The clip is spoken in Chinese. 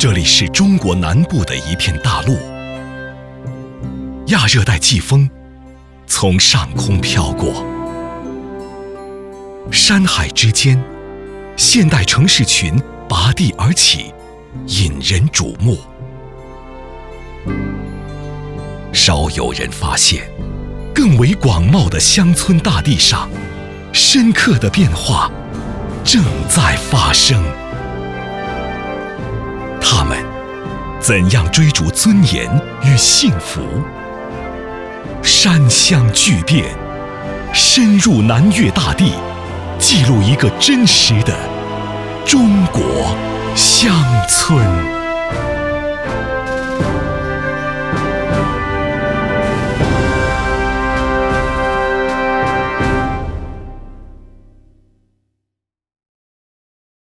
这里是中国南部的一片大陆，亚热带季风从上空飘过，山海之间，现代城市群拔地而起，引人瞩目。少有人发现，更为广袤的乡村大地上，深刻的变化正在发生。他们怎样追逐尊严与幸福？山乡巨变，深入南粤大地，记录一个真实的中国乡村。